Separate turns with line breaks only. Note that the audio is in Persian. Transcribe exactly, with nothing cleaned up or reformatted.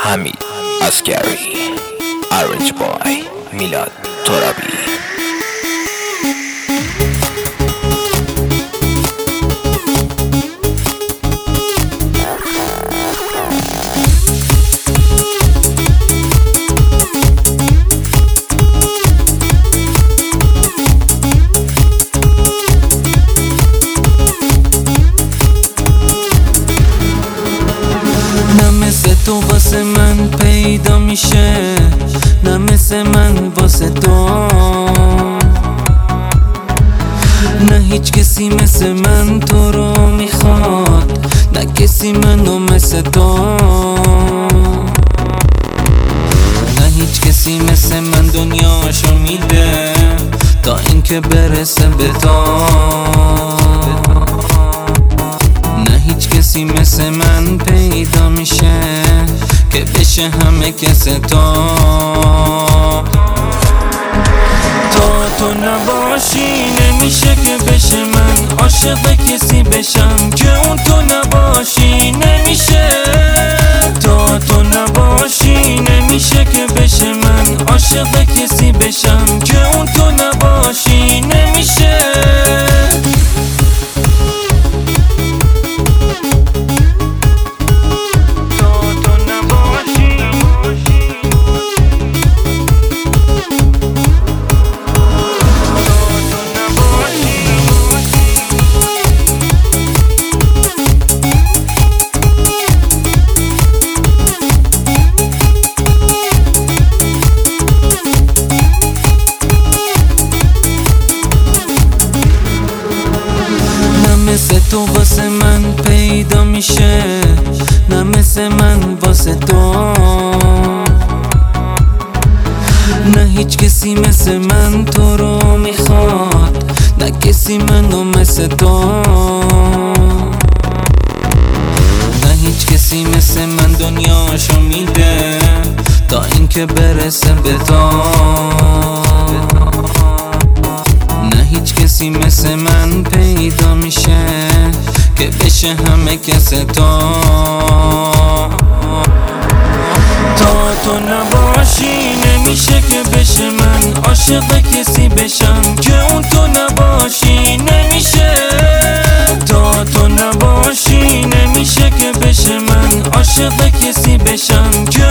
حمید عسکری، آرنج بای، میلاد ترابی.
نه مثل تو واسه من پیدا میشه، نه مثل من واسه تو، نه هیچ کسی مثل من تو رو میخواد، نه کسی منو مثل تو، نه هیچ کسی مثل من دنیاشو میده تا اینکه برسه به تو، نه هیچ کسی مثل من پیدا میشه که بشه همه کس تو. تا تو نباشی نمیشه که بشه من عاشق کسی بشم که اون تو نباشی نمیشه. تا تو نباشی نمیشه که بشه من عاشق کسی بشم که اون تو نباشی نمیشه. مثل تو واسه من پیدا میشه، نه مثل من واسه تو، نه هیچ کسی مثل من تو رو میخواد، نه کسی منو مثل تو، نه هیچ کسی مثل من دنیاشو میده تا اینکه برسه به تو، نه هیچ کسی مثل من پیدا میشه که بشه همه کس تو. تا تو نباشی نمیشه که بشه من عاشق کسی بشم که اون تو نباشی نمیشه. تا تو نباشی نمیشه که بشه من عاشق کسی بشم که